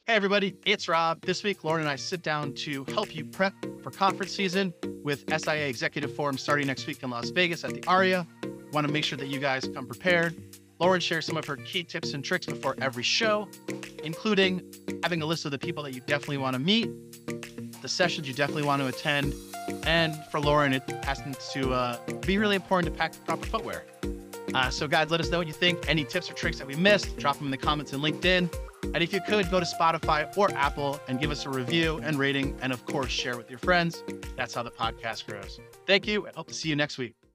Hey, everybody, it's Rob. This week, Lauren and I sit down to help you prep for conference season with SIA Executive Forum starting next week in Las Vegas at the ARIA. Want to make sure that you guys come prepared. Lauren shares some of her key tips and tricks before every show, including having a list of the people that you definitely want to meet, the sessions you definitely want to attend, and for Lauren, it has to be really important to pack the proper footwear. So guys, let us know what you think. Any tips or tricks that we missed, drop them in the comments in LinkedIn. And if you could, go to Spotify or Apple and give us a review and rating. And of course, share with your friends. That's how the podcast grows. Thank you and hope to see you next week.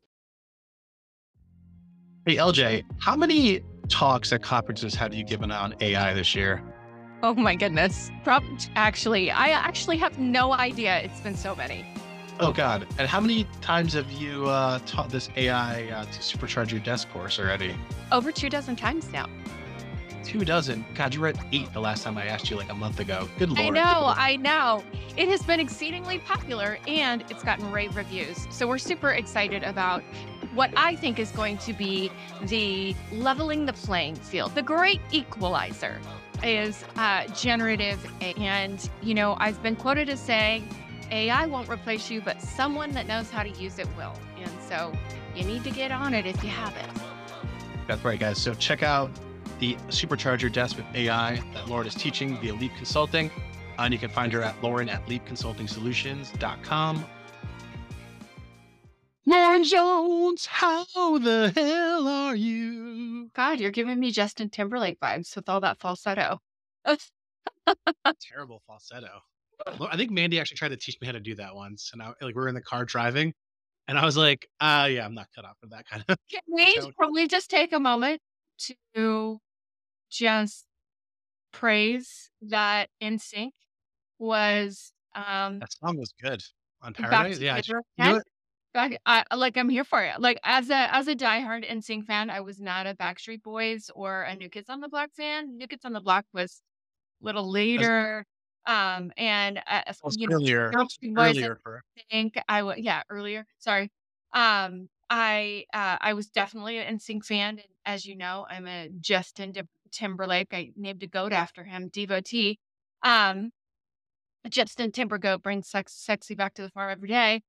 Hey, LJ, how many talks at conferences have you given on AI this year? Oh my goodness. I actually have no idea. It's been so many. Oh, God. And how many times have you taught this AI to supercharge your desk course already? Over 24 times now. 24. God, you were at 8 the last time I asked you like a month ago. Good Lord. I know. It has been exceedingly popular and it's gotten rave reviews. So we're super excited about what I think is going to be the leveling the playing field. The great equalizer is generative. And, I've been quoted as saying, AI won't replace you, but someone that knows how to use it will. And so you need to get on it if you haven't. That's right, guys. So check out the Supercharger Desk with AI that Lauren is teaching via Leap Consulting. And you can find her at lauren@leapconsultingsolutions.com. Lauren Jones, how the hell are you? God, you're giving me Justin Timberlake vibes with all that falsetto. Terrible falsetto. I think Mandy actually tried to teach me how to do that once. And we were in the car driving. And I was like, yeah, I'm not cut out for that kind of Can we just take a moment to just praise that NSYNC was that song was good on back Paradise. Yeah, together you know again. what? I'm here for it. Like as a diehard NSYNC fan, I was not a Backstreet Boys or a New Kids on the Block fan. New Kids on the Block was a little later. And Earlier, Backstreet Boys, I earlier for think earlier. Sorry. I was definitely an NSYNC fan, and as you know, I'm a Timberlake. I named a goat after him, devotee. Um, Justin Timbergoat brings sexy back to the farm every day.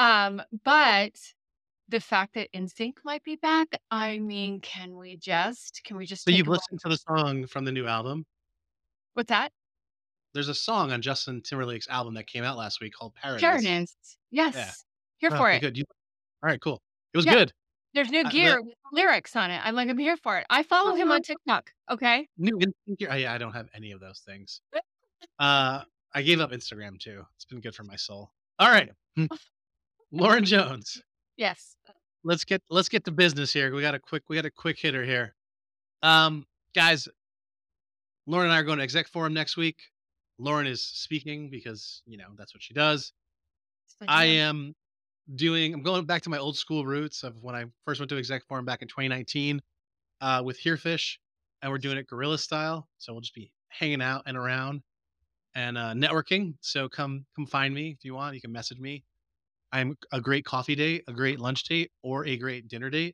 But the fact that NSYNC might be back, I mean, can we just So take you've a moment? listened to the song from the new album? What's that? There's a song on Justin Timberlake's album that came out last week called Paradise. Paradise. Yeah. Yes. Here Oh, for okay, it. good. All right, cool. It was Yeah. good. There's new The gear with lyrics on it. I'm here for it. I follow him on TikTok. Okay. new NSYNC gear. I don't have any of those things. I gave up Instagram too. It's been good for my soul. All right. Lauren Jones. Yes. Let's get to business here. We got a quick hitter here. Guys, Lauren and I are going to Exec Forum next week. Lauren is speaking because, that's what she does. I'm going back to my old school roots of when I first went to Exec Forum back in 2019 with Herefish, and we're doing it guerrilla style. So we'll just be hanging out and around and networking. So come find me if you want. You can message me. I'm a great coffee date, a great lunch date, or a great dinner date.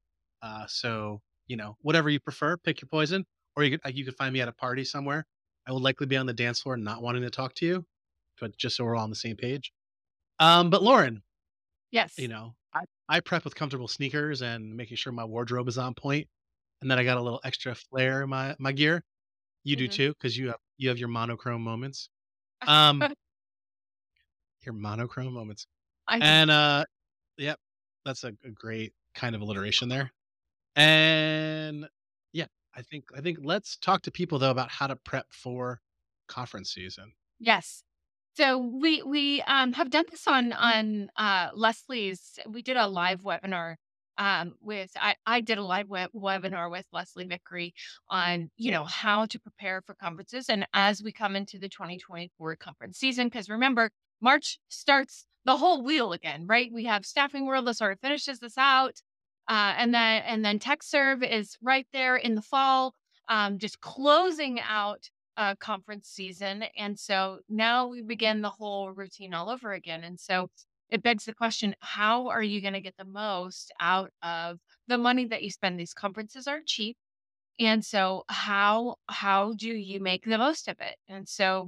So, whatever you prefer, pick your poison. Or you could find me at a party somewhere. I will likely be on the dance floor not wanting to talk to you, but just so we're all on the same page. But Lauren, Yes. I prep with comfortable sneakers and making sure my wardrobe is on point, and then I got a little extra flair in my gear. You do Mhm. too, because you have your monochrome moments. Um, your monochrome moments, I do. and yep, that's a great kind of alliteration there. And yeah, I think let's talk to people though about how to prep for conference season. Yes. So we have done this on Leslie's. We did a live webinar with I did a live webinar with Leslie Vickery on how to prepare for conferences, and as we come into the 2024 conference season, because remember March starts the whole wheel again, right? We have Staffing World that sort of finishes this out, and then TechServe is right there in the fall, just closing out conference season. And so now we begin the whole routine all over again. And so it begs the question, how are you going to get the most out of the money that you spend? These conferences aren't cheap. And so how do you make the most of it? And so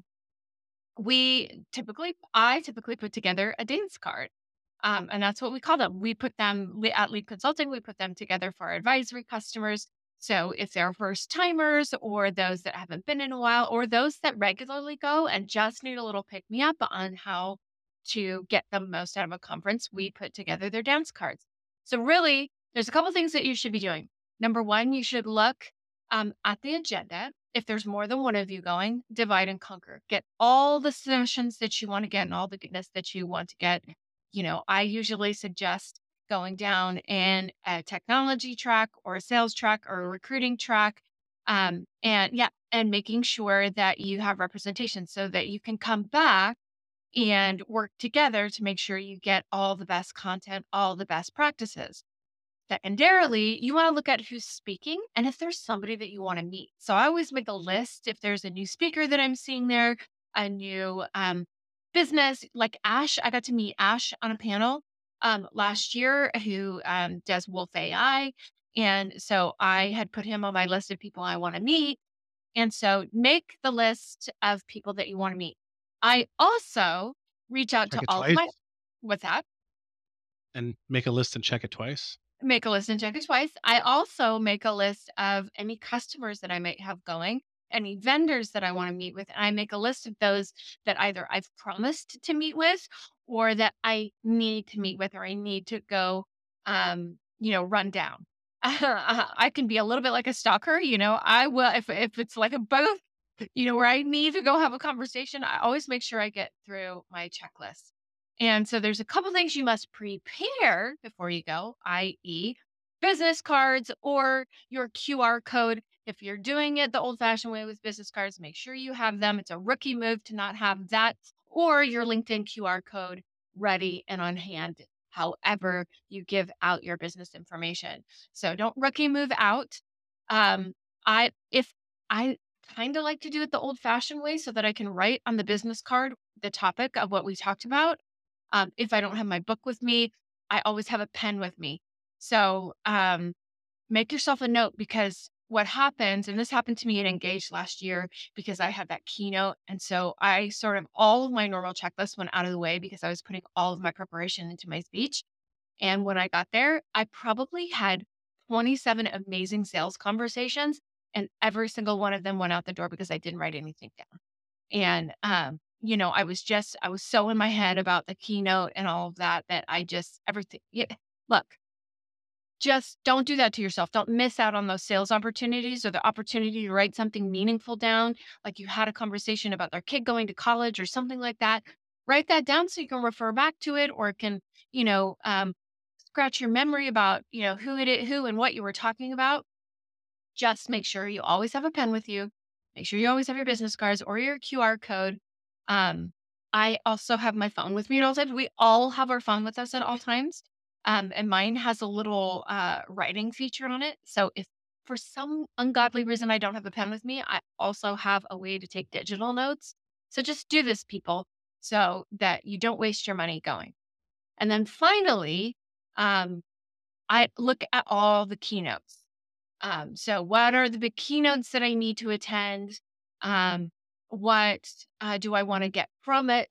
I typically put together a dance card. And that's what we call them. We put them at Lead Consulting, we put them together for our advisory customers. So if they're first timers or those that haven't been in a while or those that regularly go and just need a little pick me up on how to get the most out of a conference, we put together their dance cards. So really, there's a couple things that you should be doing. Number one, you should look at the agenda. If there's more than one of you going, divide and conquer. Get all the sessions that you want to get and all the goodness that you want to get. I usually suggest going down in a technology track or a sales track or a recruiting track. And yeah, and making sure that you have representation so that you can come back and work together to make sure you get all the best content, all the best practices. Secondarily, you want to look at who's speaking and if there's somebody that you want to meet. So I always make a list if there's a new speaker that I'm seeing there, a new business like Ash. I got to meet Ash on a panel last year who does Wolf AI. And so I had put him on my list of people I want to meet. And so make the list of people that you want to meet. I also reach out Check to it all of twice my, what's that? and make a list and check it twice. Make a list and check it twice. I also make a list of any customers that I might have going, any vendors that I want to meet with. And I make a list of those that either I've promised to meet with or that I need to meet with or I need to go run down. I can be a little bit like a stalker, I will if it's like a both, where I need to go have a conversation, I always make sure I get through my checklist. And so there's a couple things you must prepare before you go, i.e., business cards or your QR code. If you're doing it the old fashioned way with business cards, make sure you have them. It's a rookie move to not have that or your LinkedIn QR code ready and on hand. However, you give out your business information. So don't rookie move out. Um, if I kind of like to do it the old fashioned way so that I can write on the business card the topic of what we talked about. If I don't have my book with me, I always have a pen with me. So make yourself a note because what happens, and this happened to me at Engage last year because I had that keynote. And so I sort of all of my normal checklists went out of the way because I was putting all of my preparation into my speech. And when I got there, I probably had 27 amazing sales conversations, and every single one of them went out the door because I didn't write anything down. And, I was so in my head about the keynote and all of that, that I just, everything. Yeah, look, just don't do that to yourself. Don't miss out on those sales opportunities or the opportunity to write something meaningful down. Like you had a conversation about their kid going to college or something like that. Write that down so you can refer back to it or it can, you know, um, scratch your memory about, who and what you were talking about. Just make sure you always have a pen with you. Make sure you always have your business cards or your QR code. Um, I also have my phone with me at all times. We all have our phone with us at all times. And mine has a little writing feature on it. So if for some ungodly reason I don't have a pen with me, I also have a way to take digital notes. So just do this, people, so that you don't waste your money going. And then finally, um, I look at all the keynotes. So what are the big keynotes that I need to attend? What do I want to get from it?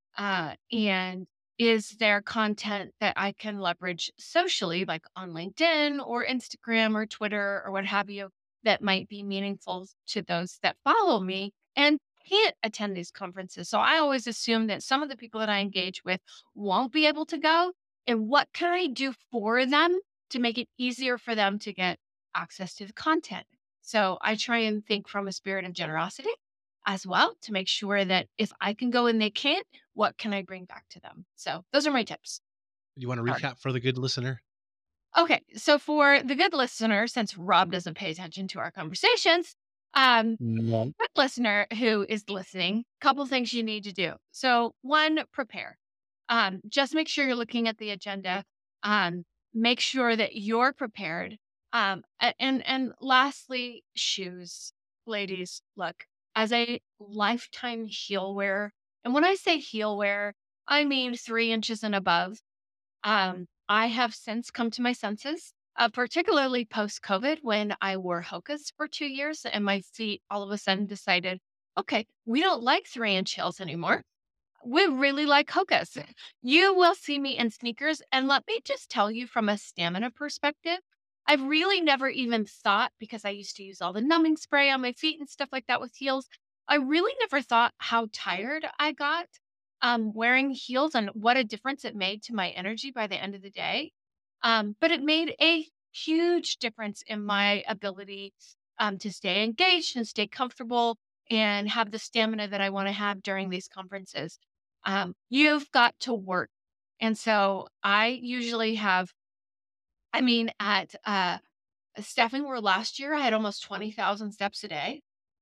And is there content that I can leverage socially, like on LinkedIn or Instagram or Twitter or what have you, that might be meaningful to those that follow me and can't attend these conferences? So I always assume that some of the people that I engage with won't be able to go. And what can I do for them to make it easier for them to get access to the content? So I try and think from a spirit of generosity as well to make sure that if I can go and they can't, what can I bring back to them? So those are my tips. You want to Sorry. recap for the good listener? Okay. So for the good listener, since Rob doesn't pay attention to our conversations, No. good listener who is listening, couple things you need to do. So one, prepare. Just make sure you're looking at the agenda. Um, Make sure that you're prepared. And lastly, shoes. Ladies, look, as a lifetime heel wearer, and when I say heel wear, I mean 3 inches and above. I have since come to my senses. particularly post COVID when I wore Hokas for 2 years and my feet all of a sudden decided, okay, we don't like 3-inch heels anymore. We really like Hokas. You will see me in sneakers. And let me just tell you from a stamina perspective, I've really never even thought, because I used to use all the numbing spray on my feet and stuff like that with heels. I really never thought how tired I got wearing heels and what a difference it made to my energy by the end of the day. But it made a huge difference in my ability to stay engaged and stay comfortable and have the stamina that I want to have during these conferences. You've got to work. And so I usually have, I mean, at staffing where last year I had almost 20,000 steps a day.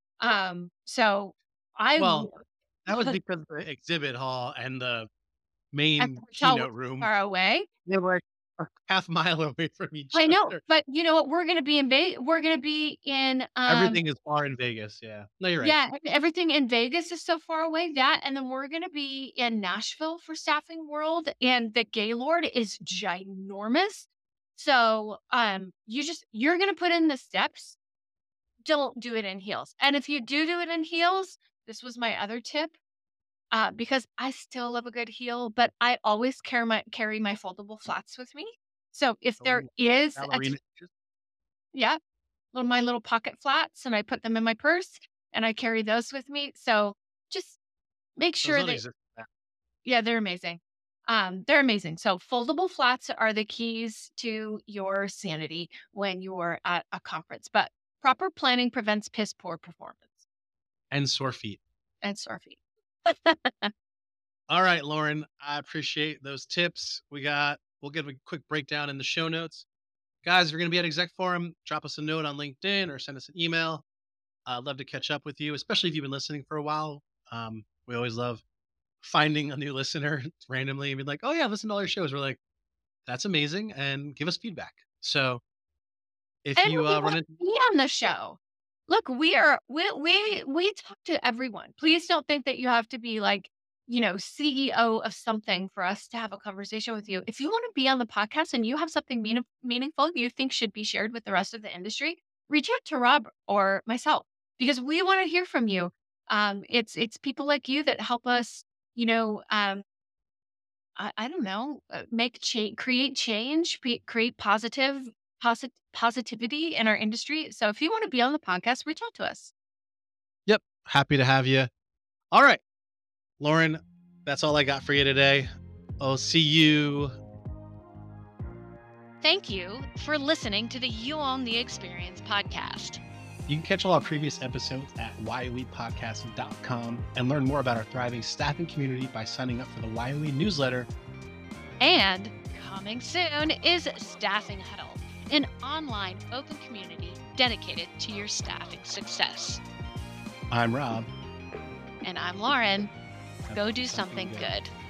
So I Well, work. that was because of the exhibit hall and the At the main hotel was keynote room. far away. They were like a half mile away from each I know, other. but you know what? We're gonna be in we're gonna be in Everything is far in Vegas, yeah. No, you're right. yeah, everything in Vegas is so far away. That, and then we're gonna be in Nashville for Staffing World, and the Gaylord is ginormous. So you're gonna put in the steps. Don't do it in heels. And if you do it in heels, this was my other tip. Because I still love a good heel, but I always carry my foldable flats with me. So if there Oh, is ballerina shoes. yeah, my little pocket flats, and I put them in my purse, and I carry those with me. So just make Those sure don't that exist now. yeah, they're amazing. They're amazing. So foldable flats are the keys to your sanity when you're at a conference. But proper planning prevents piss poor performance And sore feet. and sore feet. All right, Lauren, I appreciate those tips. We'll give a quick breakdown in the show notes. Guys, if you're going to be at Exec Forum, drop us a note on LinkedIn or send us an email. I'd love to catch up with you, especially if you've been listening for a while. We always love finding a new listener randomly and be like, oh, yeah, listen to all your shows. We're like, that's amazing. And give us feedback. So if And you we run want into, to be on the show. Look, we talk to everyone. Please don't think that you have to be like, CEO of something for us to have a conversation with you. If you want to be on the podcast and you have something meaningful you think should be shared with the rest of the industry, reach out to Rob or myself because we want to hear from you. It's people like you that help us, you know, I don't know, make change, create change, create positivity in our industry. So if you want to be on the podcast, reach out to us. yep, happy to have you. All right, Lauren, that's all I got for you today. I'll see you. Thank you for listening to the You Own the Experience podcast. You can catch all our previous episodes at whyowepodcast.com and learn more about our thriving staffing community by signing up for the YOE newsletter. And coming soon is Staffing Huddle, an online open community dedicated to your staffing success. I'm Rob. And I'm Lauren. Go do something good.